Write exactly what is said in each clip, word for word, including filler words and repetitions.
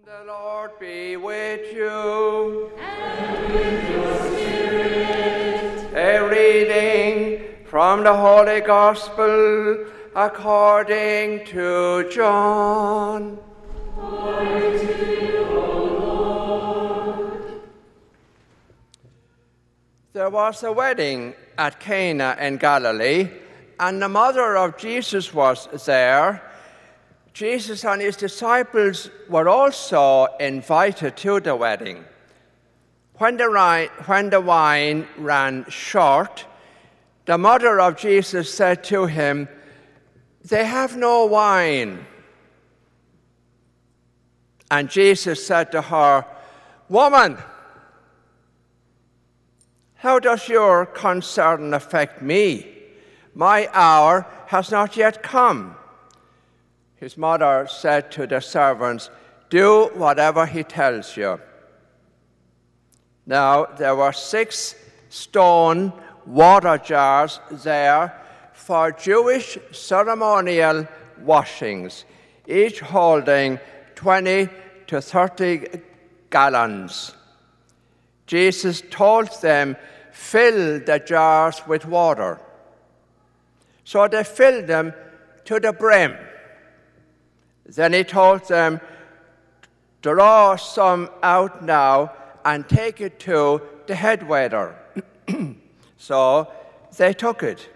The Lord be with you. And with your spirit. A reading from the Holy Gospel according to John. Glory to you, O Lord. There was a wedding at Cana in Galilee, and the mother of Jesus was there. Jesus and his disciples were also invited to the wedding. When the, ri- when the wine ran short, the mother of Jesus said to him, "They have no wine." And Jesus said to her, "Woman, how does your concern affect me? My hour has not yet come." His mother said to the servants, "Do whatever he tells you." Now there were six stone water jars there for Jewish ceremonial washings, each holding twenty to thirty gallons. Jesus told them, "Fill the jars with water." So they filled them to the brim. Then he told them, "Draw some out now and take it to the head waiter." So they took it.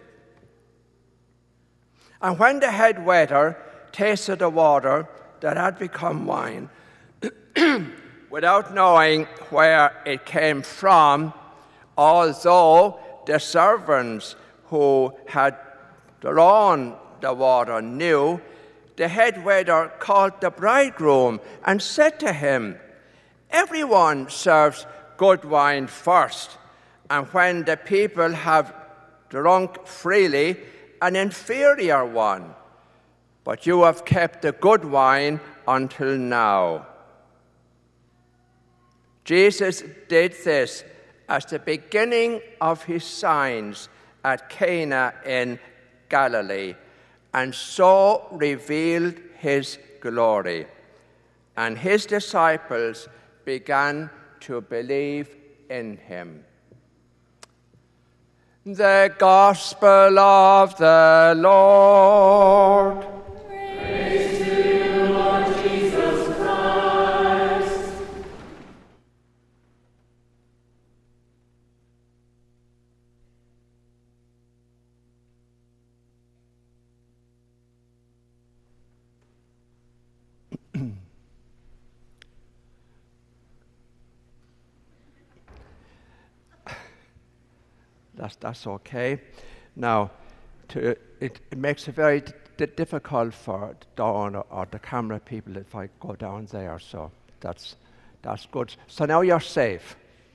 And when the head waiter tasted the water that had become wine, without knowing where it came from, although the servants who had drawn the water knew, the head waiter called the bridegroom and said to him, "Everyone serves good wine first, and when the people have drunk freely, an inferior one. But you have kept the good wine until now." Jesus did this as the beginning of his signs at Cana in Galilee, and so revealed his glory. And his disciples began to believe in him. The Gospel of the Lord. Praise to you, Lord Jesus Christ. That's, that's okay. Now, to, it, it makes it very d- difficult for Dawn or, or the camera people if I go down there, so that's, that's good. So now you're safe.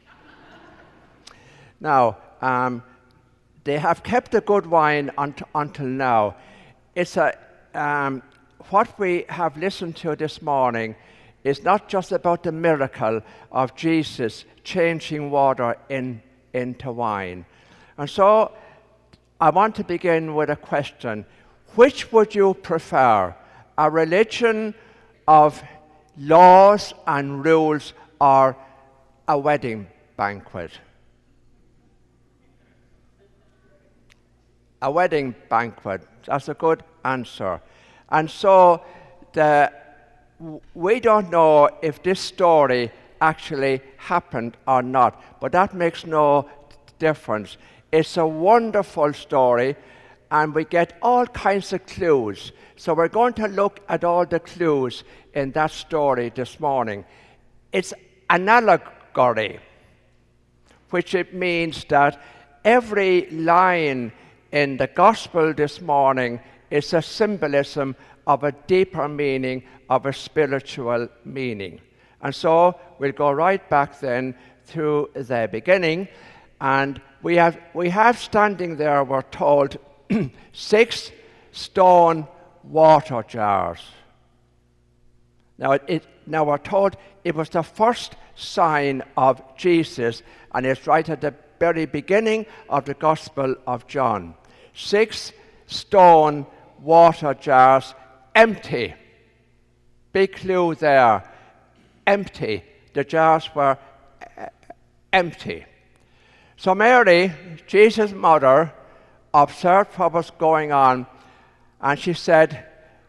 Now, um, they have kept the good wine unt- until now. It's a, um, what we have listened to this morning is not just about the miracle of Jesus changing water in, into wine. And so I want to begin with a question. Which would you prefer, a religion of laws and rules or a wedding banquet? A wedding banquet, that's a good answer. And so the, we don't know if this story actually happened or not, but that makes no difference. It's a wonderful story, and we get all kinds of clues. So we're going to look at all the clues in that story this morning. It's an allegory, which it means that every line in the gospel this morning is a symbolism of a deeper meaning, of a spiritual meaning. And so we'll go right back then to the beginning, and we have we have standing there, we're told, six stone water jars. Now, it, it, now we're told it was the first sign of Jesus, and it's right at the very beginning of the Gospel of John. Six stone water jars, empty. Big clue there. empty. The jars were uh, empty. So Mary, Jesus' mother, observed what was going on, and she said,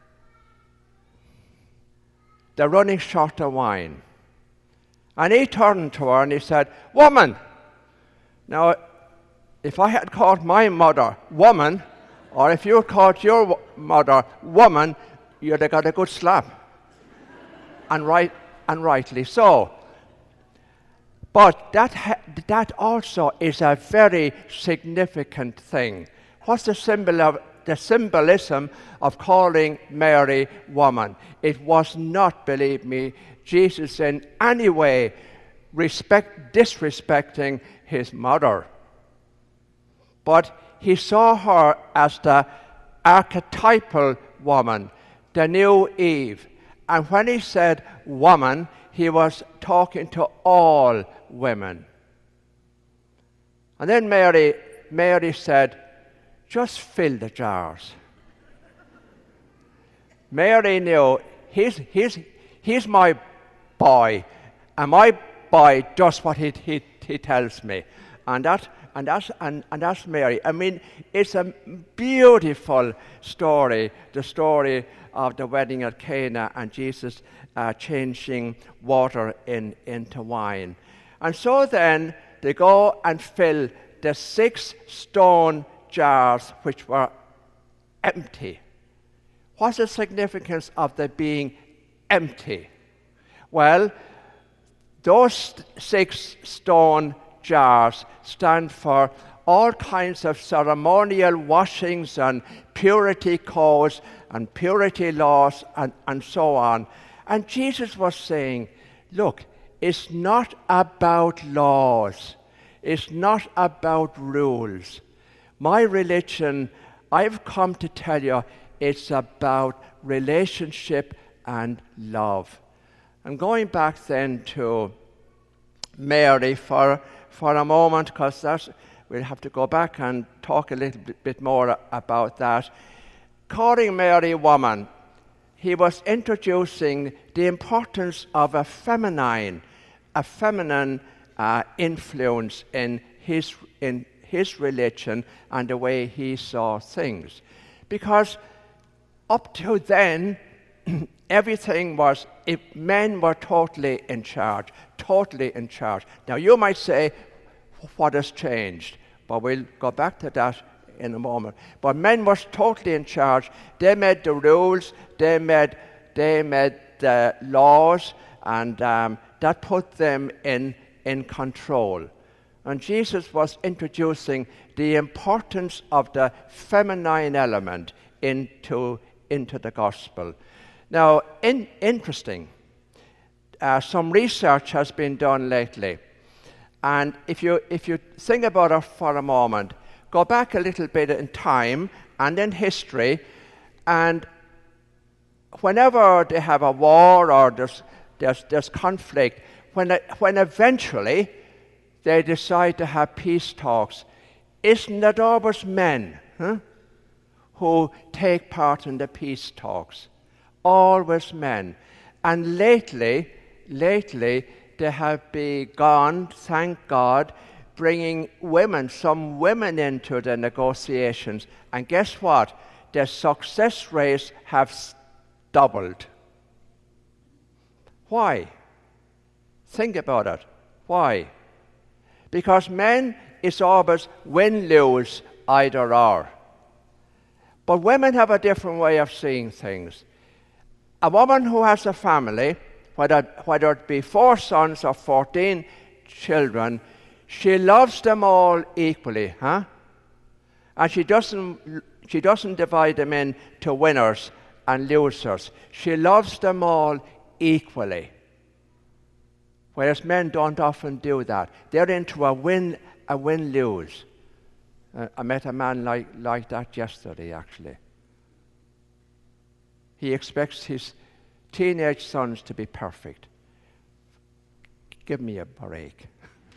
they're running short of wine. And he turned to her and he said, woman. Now, if I had called my mother woman, or if you had called your mother woman, you'd have got a good slap. and right, and rightly so. But that, ha- that also is a very significant thing. What's the symbol of the symbolism of calling Mary woman? It was not, believe me, Jesus in any way respect, disrespecting his mother. But he saw her as the archetypal woman, the new Eve. And when he said woman, he was talking to all women. And then Mary, Mary said, just fill the jars. Mary knew, he's, he's, he's my boy, and my boy does what he, he, he tells me. And, that, and, that's, and, and that's Mary. I mean, it's a beautiful story, the story of the wedding at Cana and Jesus uh, changing water in, into wine. And so then they go and fill the six stone jars which were empty. What's the significance of them being empty? Well, those six stone jars stand for all kinds of ceremonial washings and purity codes and purity laws and, and so on. And Jesus was saying, look, it's not about laws. It's not about rules. My religion, I've come to tell you, it's about relationship and love. I'm going back then to Mary for, for a moment, because that's, we'll have to go back and talk a little bit, bit more about that. Calling Mary woman, he was introducing the importance of a feminine, a feminine uh, influence in his, in his religion and the way he saw things. Because up to then, everything was, if men were totally in charge, totally in charge. Now you might say, what has changed? But we'll go back to that in a moment. But men were totally in charge. They made the rules, they made, they made the laws, and um, that put them in, in control. And Jesus was introducing the importance of the feminine element into, into the gospel. Now, in, interesting, uh, some research has been done lately. And if you, if you think about it for a moment, go back a little bit in time and in history, and whenever they have a war or there's, there's, there's conflict, when, it, when eventually they decide to have peace talks, isn't it always men huh, who take part in the peace talks? Always men. And lately, lately, they have begun, thank God, bringing women, some women into the negotiations. And guess what? Their success rates have doubled. Why? Think about it. Why? Because men, it's always win-lose, either or. But women have a different way of seeing things. A woman who has a family, whether, whether it be four sons or fourteen children, she loves them all equally, huh? And she doesn't, she doesn't divide them into winners and losers. She loves them all equally. Whereas men don't often do that. They're into a win, a win-lose. Uh, I met a man like, like that yesterday, actually. He expects his teenage sons to be perfect. Give me a break.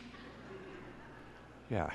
Yeah.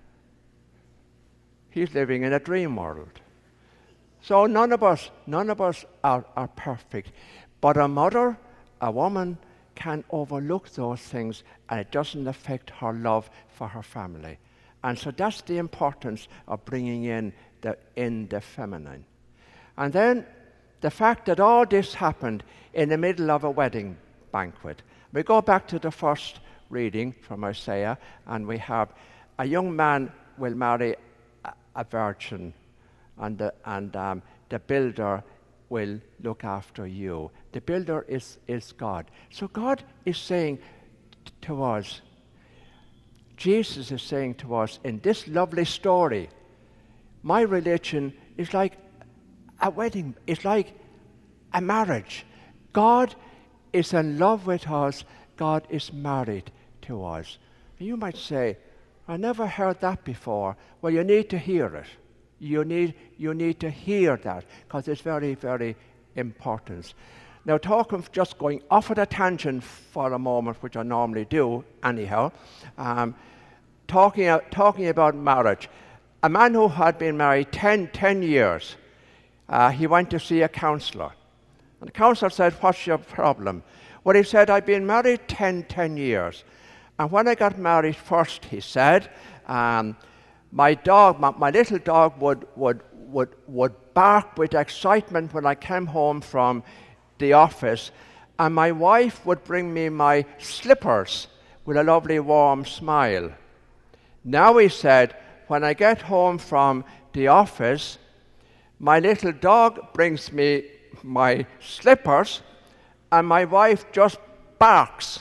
He's living in a dream world. So none of us, none of us are, are perfect. But a mother, a woman, can overlook those things, and it doesn't affect her love for her family. And so that's the importance of bringing in the, in the feminine. And then the fact that all this happened in the middle of a wedding banquet. We go back to the first reading from Isaiah, and we have a young man will marry a, a virgin, and the, and um, the builder will look after you. The builder is, is God. So God is saying t- to us, Jesus is saying to us in this lovely story, my religion is like a wedding, it's like a marriage. God is in love with us, God is married to us. And you might say, I never heard that before. Well, you need to hear it. You need, you need to hear that, because it's very, very important. Now, talking, just going off at a tangent for a moment, which I normally do anyhow, um, talking, uh, talking about marriage. A man who had been married ten, ten years, uh, he went to see a counselor. And the counselor said, what's your problem? Well, he said, I've been married ten, ten years. And when I got married first, he said, um, my dog, my, my little dog would, would, would, would bark with excitement when I came home from the office, and my wife would bring me my slippers with a lovely warm smile. Now, he said, when I get home from the office, my little dog brings me my slippers, and my wife just barks.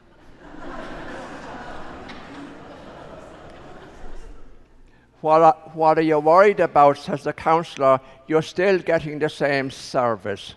What, what are you worried about, says the counselor? You're still getting the same service.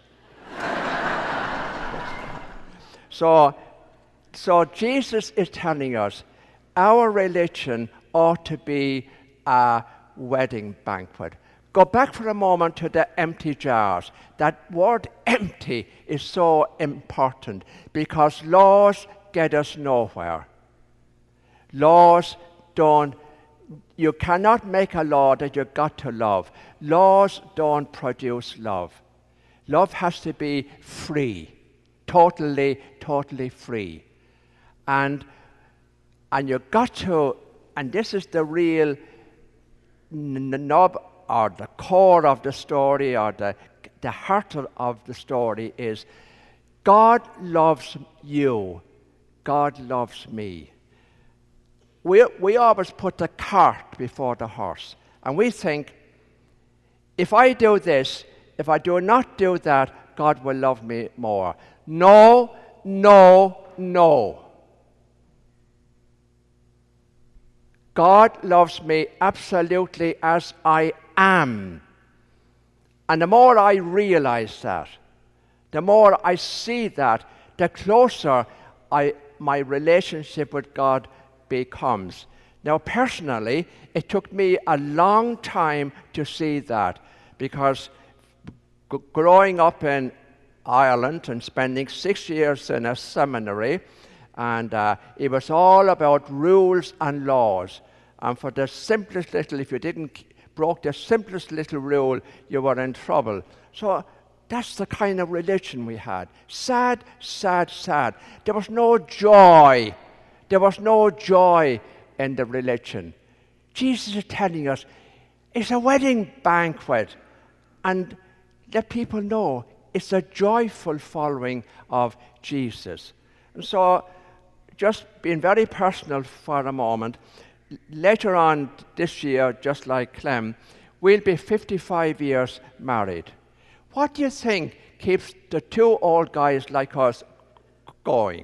so, so Jesus is telling us our religion ought to be a wedding banquet. Go back for a moment to the empty jars. That word empty is so important because laws get us nowhere. Laws don't You cannot make a law that you've got to love. Laws don't produce love. Love has to be free, totally, totally free. And, and you've got to, and this is the real nub or the core of the story, or the, the heart of the story is, God loves you. God loves me. We, we always put the cart before the horse. And we think, if I do this, if I do not do that, God will love me more. No, no, no. God loves me absolutely as I am. And the more I realize that, the more I see that, the closer I, my relationship with God becomes. Now, personally, it took me a long time to see that, because g- growing up in Ireland and spending six years in a seminary, and uh, it was all about rules and laws. And for the simplest little, if you didn't broke the simplest little rule, you were in trouble. So that's the kind of religion we had. Sad, sad, sad. There was no joy. There was no joy in the religion. Jesus is telling us it's a wedding banquet, and let people know it's a joyful following of Jesus. And so, just being very personal for a moment, later on this year, just like Clem, we'll be fifty-five years married. What do you think keeps the two old guys like us going?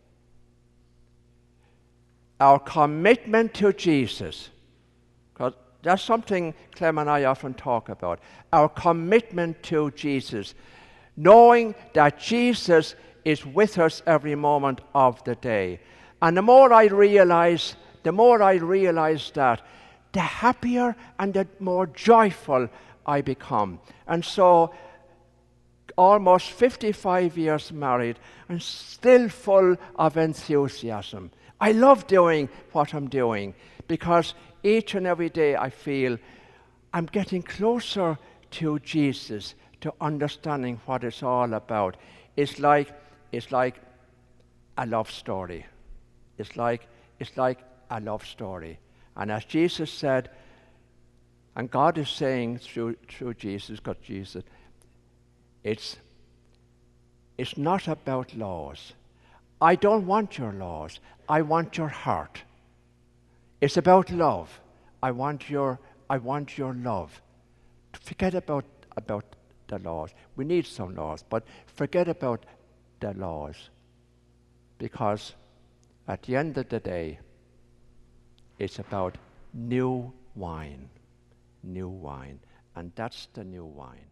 Our commitment to Jesus. Because that's something Clem and I often talk about. Our commitment to Jesus. Knowing that Jesus is with us every moment of the day. And the more I realize, the more I realize that, the happier and the more joyful I become. And so, almost fifty-five years married, and still full of enthusiasm. I love doing what I'm doing, because each and every day I feel I'm getting closer to Jesus, to understanding what it's all about. It's like, it's like a love story. It's like, it's like a love story. And as Jesus said, and God is saying through, through Jesus, because Jesus, it's, it's not about laws. I don't want your laws. I want your heart. It's about love. I want your, I want your love. Forget about, about the laws. We need some laws, but forget about the laws. Because at the end of the day, it's about new wine. New wine. And that's the new wine.